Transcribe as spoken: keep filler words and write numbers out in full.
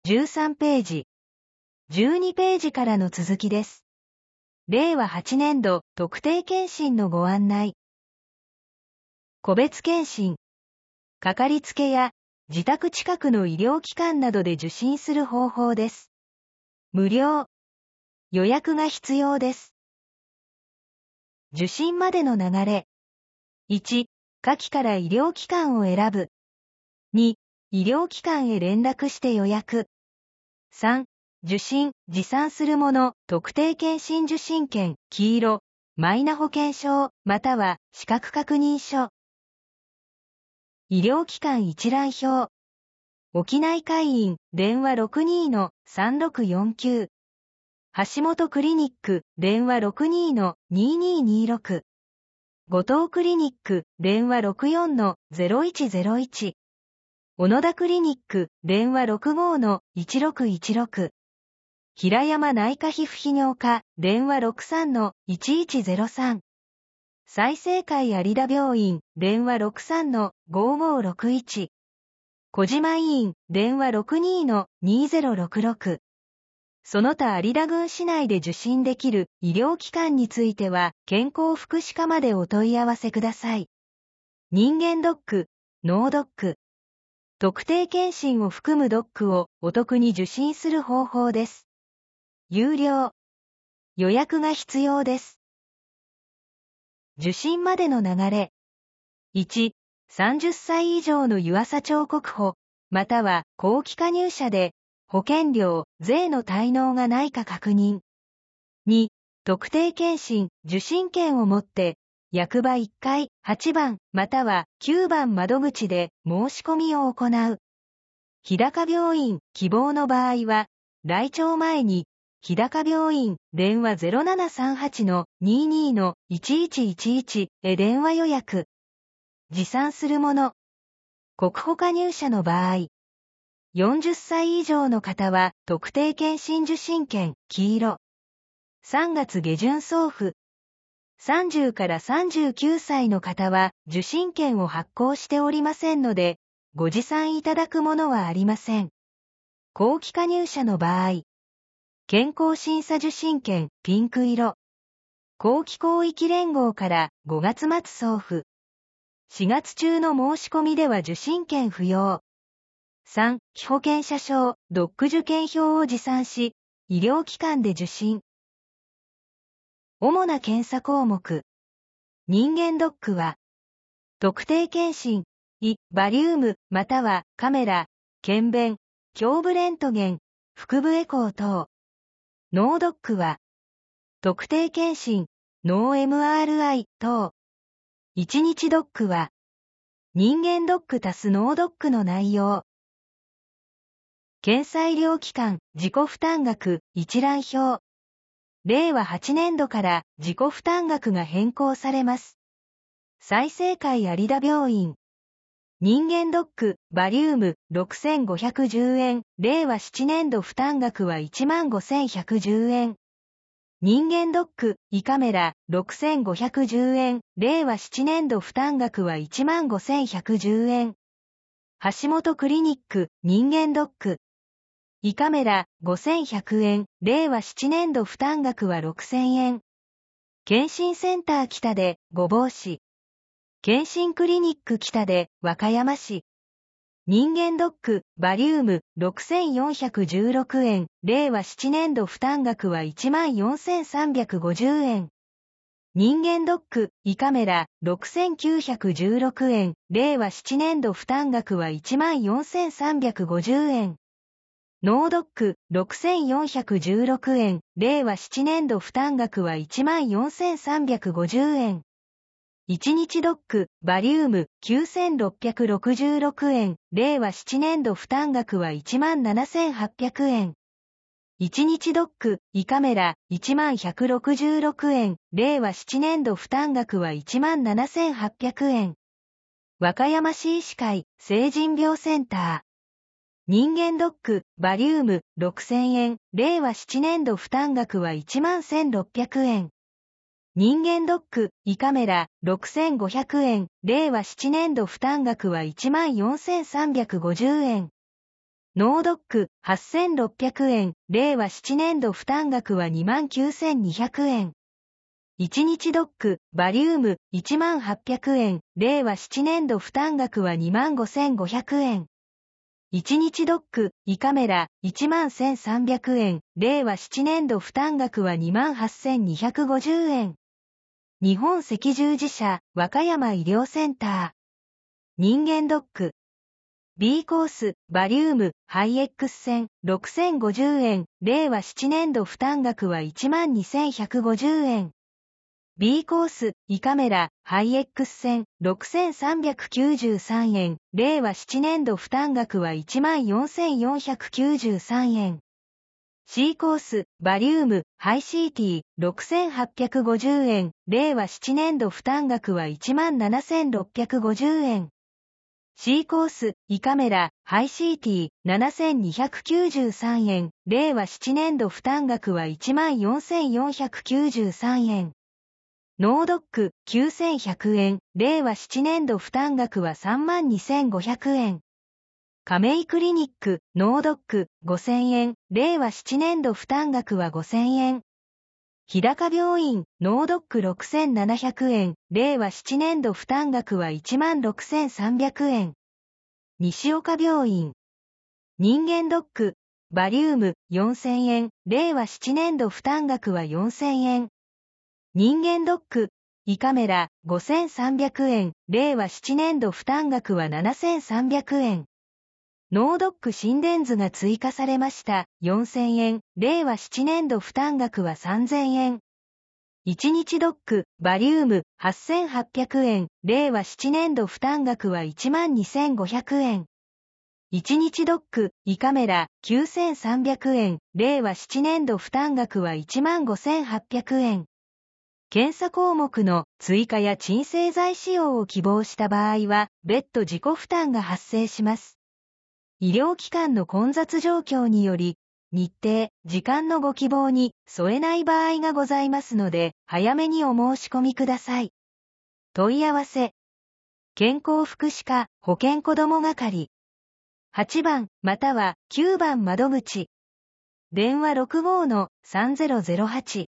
じゅうさんページ。じゅうにページからの続きです。れいわはちねんど特定健診のご案内。個別健診。かかりつけや自宅近くの医療機関などで受診する方法です。無料。予約が必要です。受診までの流れ。いち、下記から医療機関を選ぶ。に、医療機関へ連絡して予約。さん、受診、持参するもの、特定健診受診券、黄色、マイナ保険証、または資格確認書。医療機関一覧表。沖内会員、電話 ろくにーのさんろくよんきゅう。橋本クリニック、電話 ろくにーのにーにーにーろく。後藤クリニック、電話 ろくよんのゼロいちゼロいち。小野田クリニック、電話 ろくごのいちろくいちろく。平山内科皮膚泌尿科、電話 ろくさんのいちいちゼロさん。済生会有田病院、電話 ろくさんのごごろくいち。小島医院、電話 ろくにーのにーぜろろくろく。その他有田郡市内で受診できる医療機関については、健康福祉課までお問い合わせください。人間ドック、脳ドック。特定健診を含むドックをお得に受診する方法です。有料。予約が必要です。受診までの流れ。いち、さんじゅっさい以上の湯浅町国保、または後期加入者で、保険料、税の滞納がないか確認。に、特定健診、受診券を持って、役場いっかい、はちばん、またはきゅうばん窓口で申し込みを行う。日高病院、希望の場合は、来庁前に、日高病院、電話 ゼロななさんはちのにーにーのいちいちいちいち へ電話予約。持参するもの。国保加入者の場合。よんじゅっさい以上の方は、特定健診受診券、黄色。さんがつ下旬送付。さんじゅうからさんじゅうきゅうさいの方は、受診券を発行しておりませんので、ご持参いただくものはありません。後期加入者の場合。健康審査受診券、ピンク色。後期広域連合からごがつ末送付。しがつ中の申し込みでは受診券不要。さん、被保険者証、ドック受験票を持参し、医療機関で受診。主な検査項目。人間ドックは、特定健診、胃、バリウム、またはカメラ、検便、胸部レントゲン、腹部エコー等。脳ドックは、特定健診、脳 エムアールアイ 等。いちにちドックは、人間ドック足す脳ドックの内容。検査医療機関、自己負担額、一覧表。れいわはちねんどから自己負担額が変更されます。済生会有田病院。人間ドック、バリウム、ろくせんごひゃくじゅうえん。れいわななねんど負担額はいちまんごせんひゃくじゅうえん。人間ドック、胃カメラ、ろくせんごひゃくじゅうえん。れいわななねんど負担額はいちまんごせんひゃくじゅうえん。橋本クリニック、人間ドック。胃カメラ、ごせんひゃくえん。れいわななねんど負担額はろくせんえん。健診センター北で、御坊市。健診クリニック北で、和歌山市。人間ドック、バリウム、ろくせんよんひゃくじゅうろくえん。れいわななねんど負担額はいちまんよんせんさんびゃくごじゅうえん。人間ドック、胃カメラ、ろくせんきゅうひゃくじゅうろくえん。れいわななねんど負担額はいちまんよんせんさんびゃくごじゅうえん。脳ドック、ろくせんよんひゃくじゅうろくえん。れいわななねんど負担額はいちまんよんせんさんびゃくごじゅうえん。いちにちドック、バリウム、きゅうせんろっぴゃくろくじゅうろくえん。れいわななねんど負担額はいちまんななせんはっぴゃくえん。いちにちドック、胃カメラ、いちまんひゃくろくじゅうろくえん。れいわななねんど負担額はいちまんななせんはっぴゃくえん。和歌山市医師会、成人病センター。人間ドック、バリウム、ろくせんえん。れいわななねんど負担額はいちまんせんろっぴゃくえん。人間ドック、胃カメラ、ろくせんごひゃくえん。れいわななねんど負担額はいちまんよんせんさんびゃくごじゅうえん。 ノードックはっせんろっぴゃくえん、れいわななねん度負担額は にまんきゅうせんにひゃくえん。いちにちドック、バリウムいちまんはっぴゃくえん、れいわななねん度負担額は にまんごせんごひゃくえん。いちにちドック、胃カメラいちまんせんさんびゃくえん、れいわななねん度負担額は にまんはっせんにひゃくごじゅうえん。日本赤十字社和歌山医療センター。人間ドック。B コース、バリウム、ハイ X 線、ろくせんごじゅうえん、れいわななねん度負担額はいちまんにせんひゃくごじゅうえん。B コース、胃カメラ、ハイ X 線、ろくせんさんびゃくきゅうじゅうさんえん、れいわななねん度負担額はいちまんよんせんよんひゃくきゅうじゅうさんえん。C コース、バリウム、ハイ シーティー、ろくせんはっぴゃくごじゅうえん、れいわななねん度負担額はいちまんななせんろっぴゃくごじゅうえん。C コース、胃カメラ、ハイ シーティー、ななせんにひゃくきゅうじゅうさんえん、れいわななねん度負担額はいちまんよんせんよんひゃくきゅうじゅうさんえん。ノードックきゅうせんひゃくえん、れいわななねん度負担額は さんまんにせんごひゃくえん。亀井クリニック、ノードックごせんえん、れいわななねん度負担額はごせんえん。日高病院、ノードックろくせんななひゃくえん、れいわななねん度負担額はいちまんろくせんさんびゃくえん。西岡病院。人間ドック、バリウムよんせんえん、れいわななねん度負担額はよんせんえん。人間ドック、胃カメラごせんさんびゃくえん、れいわななねん度負担額はななせんさんびゃくえん。ノードック心電図が追加されました。よんせんえん、れいわななねん度負担額はさんぜんえん。いちにちドック、バリウムはっせんはっぴゃくえん、れいわななねん度負担額はいちまんにせんごひゃくえん。いちにちドック、胃カメラきゅうせんさんびゃくえん、れいわななねん度負担額はいちまんごせんはっぴゃくえん。検査項目の追加や鎮静剤使用を希望した場合は、別途自己負担が発生します。医療機関の混雑状況により、日程、時間のご希望に添えない場合がございますので、早めにお申し込みください。問い合わせ。健康福祉課保健子ども係。はちばんまたはきゅうばん窓口。電話 ろくごーのさんぜろぜろはち。